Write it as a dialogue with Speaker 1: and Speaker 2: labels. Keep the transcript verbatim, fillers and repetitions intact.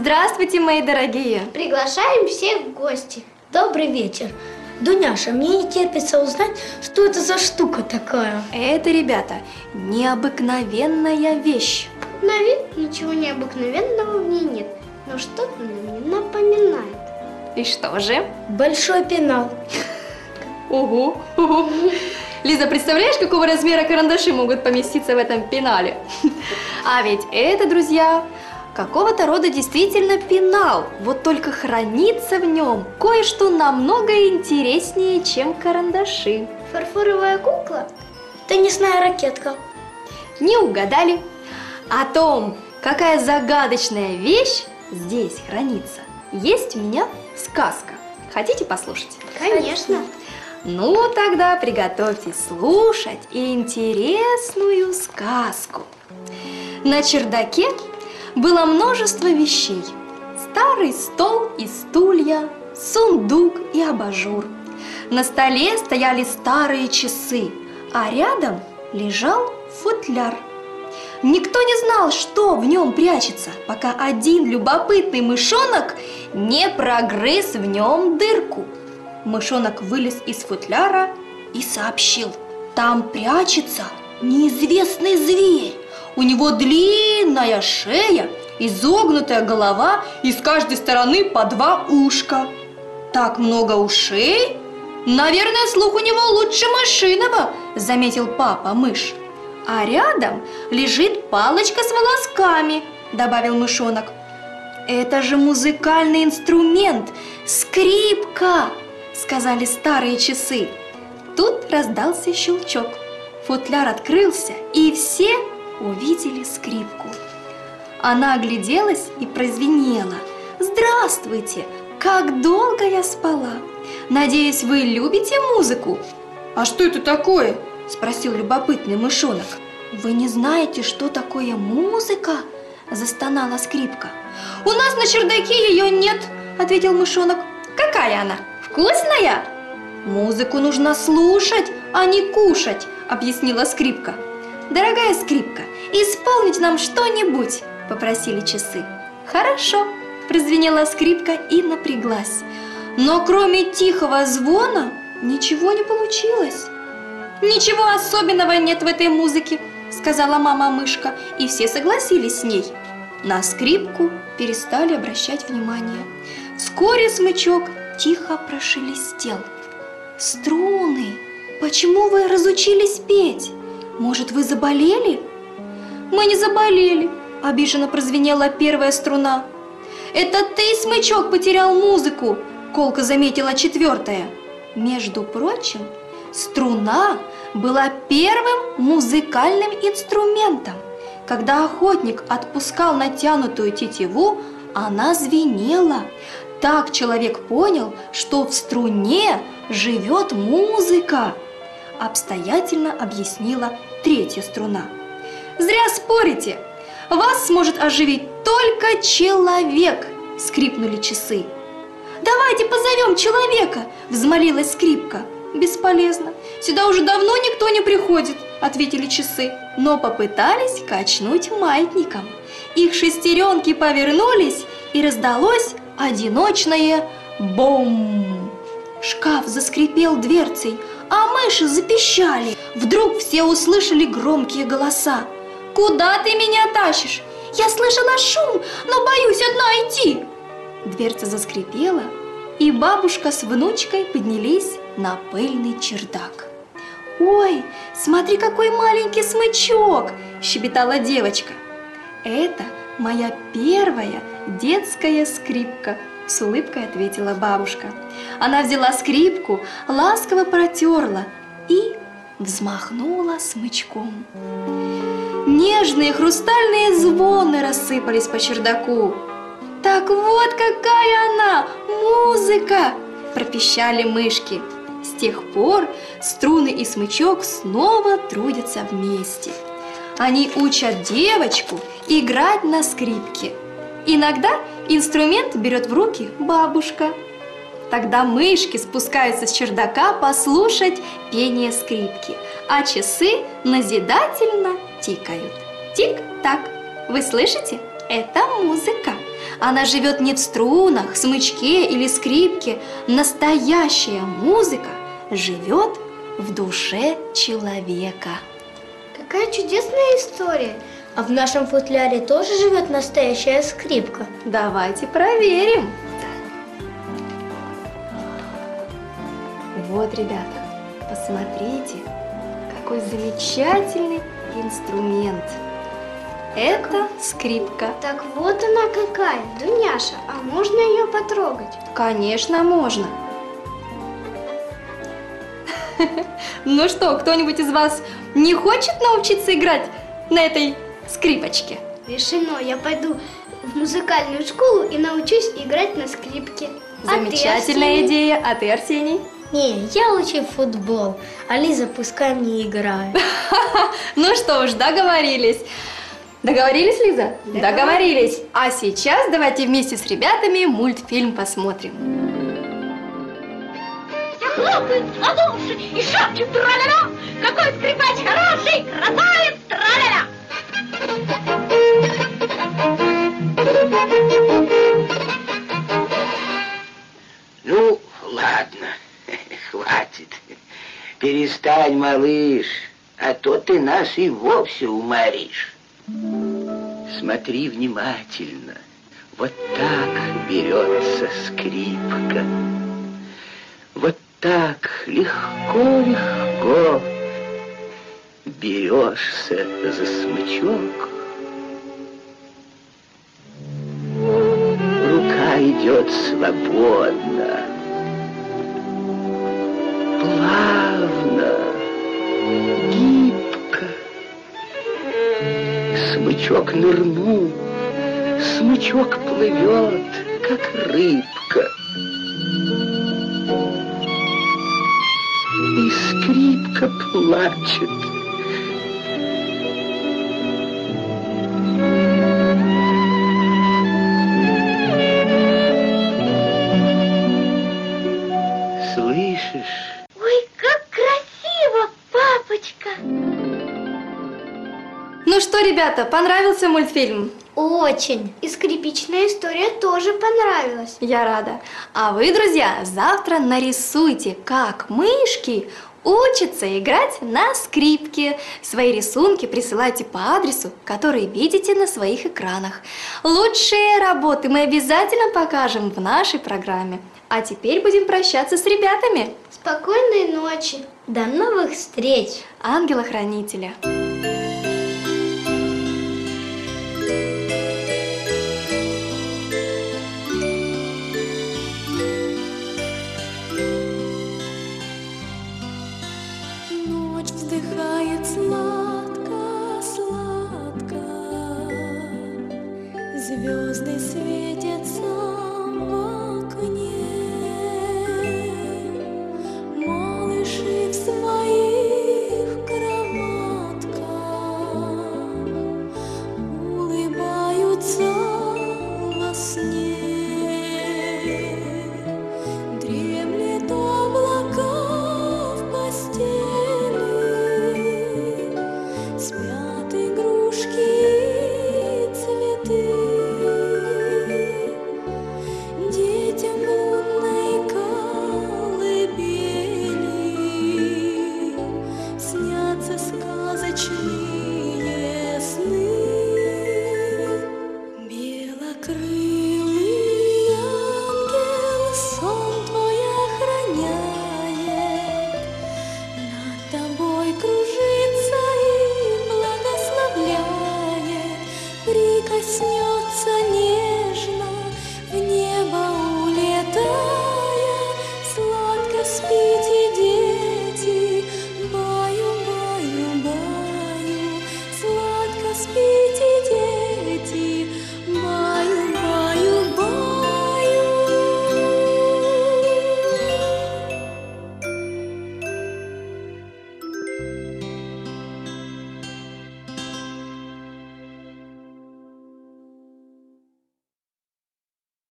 Speaker 1: Здравствуйте, мои дорогие!
Speaker 2: Приглашаем всех в гости.
Speaker 3: Добрый вечер. Дуняша, мне не терпится узнать, что это за штука такая.
Speaker 1: Это, ребята, необыкновенная вещь.
Speaker 2: На вид ничего необыкновенного в ней нет, но что-то мне напоминает.
Speaker 1: И что же?
Speaker 3: Большой пенал.
Speaker 1: Ого! Ого. Лиза, представляешь, какого размера карандаши могут поместиться в этом пенале? А ведь это, друзья, какого-то рода действительно пенал. Вот только хранится в нем кое-что намного интереснее, чем карандаши.
Speaker 2: Фарфоровая кукла?
Speaker 3: Теннисная ракетка.
Speaker 1: Не угадали. О том, какая загадочная вещь здесь хранится, есть у меня сказка. Хотите послушать?
Speaker 2: Конечно.
Speaker 1: Ну, тогда приготовьтесь слушать интересную сказку. На чердаке было множество вещей. Старый стол и стулья, сундук и абажур. На столе стояли старые часы, а рядом лежал футляр. Никто не знал, что в нем прячется, пока один любопытный мышонок не прогрыз в нем дырку. Мышонок вылез из футляра и сообщил: там прячется неизвестный зверь. У него длинная шея, изогнутая голова и с каждой стороны по два ушка. Так много ушей? Наверное, слух у него лучше мышиного, заметил папа мышь. А рядом лежит палочка с волосками, добавил мышонок. Это же музыкальный инструмент, скрипка, сказали старые часы. Тут раздался щелчок. Футляр открылся, и все увидели скрипку. Она огляделась и прозвенела. Здравствуйте! Как долго я спала! Надеюсь, вы любите музыку? А что это такое? Спросил любопытный мышонок. Вы не знаете, что такое музыка? Застонала скрипка. У нас на чердаке ее нет, ответил мышонок. Какая она? Вкусная? Музыку нужно слушать, а не кушать, объяснила скрипка. Дорогая скрипка, исполните нам что-нибудь, попросили часы. Хорошо, прозвенела скрипка и напряглась. Но кроме тихого звона ничего не получилось. Ничего особенного нет в этой музыке, сказала мама-мышка, и все согласились с ней. На скрипку перестали обращать внимание. Вскоре смычок тихо прошелестел. Струны, почему вы разучились петь? Может, вы заболели? Мы не заболели, обиженно прозвенела первая струна. Это ты, смычок, потерял музыку, колко заметила четвертая. Между прочим, струна была первым музыкальным инструментом. Когда охотник отпускал натянутую тетиву, она звенела. Так человек понял, что в струне живет музыка, обстоятельно объяснила третья струна. Зря спорите, вас сможет оживить только человек, скрипнули часы. Давайте позовем человека, взмолилась скрипка. Бесполезно, сюда уже давно никто не приходит, ответили часы, но попытались качнуть маятником. Их шестеренки повернулись, и раздалось одиночное бом. Шкаф заскрипел дверцей, а мыши запищали. Вдруг все услышали громкие голоса. «Куда ты меня тащишь? Я слышала шум, но боюсь одна идти!» Дверца заскрипела, и бабушка с внучкой поднялись на пыльный чердак. «Ой, смотри, какой маленький смычок!» – щебетала девочка. «Это моя первая детская скрипка», – с улыбкой ответила бабушка. Она взяла скрипку, ласково протерла и взмахнула смычком. Нежные хрустальные звоны рассыпались по чердаку. «Так вот какая она, музыка!» – пропищали мышки. С тех пор струны и смычок снова трудятся вместе. Они учат девочку играть на скрипке. Иногда инструмент берет в руки бабушка. Тогда мышки спускаются с чердака послушать пение скрипки, а часы назидательно тикают. Тик-так. Вы слышите? Это музыка. Она живет не в струнах, смычке или скрипке. Настоящая музыка живет в душе человека.
Speaker 2: Какая чудесная история.
Speaker 3: А в нашем футляре тоже живет настоящая скрипка?
Speaker 1: Давайте проверим. Вот, ребята, посмотрите, какой замечательный инструмент. Это скрипка.
Speaker 2: Так вот она какая, Дуняша, а можно ее потрогать?
Speaker 1: Конечно, можно. Ну что, кто-нибудь из вас не хочет научиться играть на этой скрипочке?
Speaker 2: Решено, я пойду в музыкальную школу и научусь играть на скрипке.
Speaker 1: Замечательная
Speaker 2: А ты, Арсений?
Speaker 1: идея. А ты, Арсений?
Speaker 3: Не, я лучше в футбол, а Лиза пускай мне играет.
Speaker 1: Ну что ж, договорились. Договорились, Лиза?
Speaker 2: Договорились.
Speaker 1: Договорились. А сейчас давайте вместе с ребятами мультфильм посмотрим.
Speaker 4: Все хлопают в ладоши и шапчут тра-ля-ля. Какой скрипач хороший, красавец, тра-ля-ля.
Speaker 5: Ну, ладно, хватит. Перестань, малыш, а то ты нас и вовсе уморишь. Смотри внимательно. Вот так берется скрипка. Вот так легко-легко берешься за смычок. Рука идет свободно, плавно, гибко. Смычок нырнул, смычок плывет, как рыбка. И скрипка плачет. Слышишь?
Speaker 4: Ой, как красиво, папочка.
Speaker 1: Ну что, ребята, понравился мультфильм?
Speaker 3: Очень.
Speaker 2: И скрипичная история тоже понравилась.
Speaker 1: Я рада. А вы, друзья, завтра нарисуйте, как мышки учатся играть на скрипке. Свои рисунки присылайте по адресу, который видите на своих экранах. Лучшие работы мы обязательно покажем в нашей программе. А теперь будем прощаться с ребятами.
Speaker 2: Спокойной ночи.
Speaker 3: До новых встреч.
Speaker 1: Ангела-хранителя.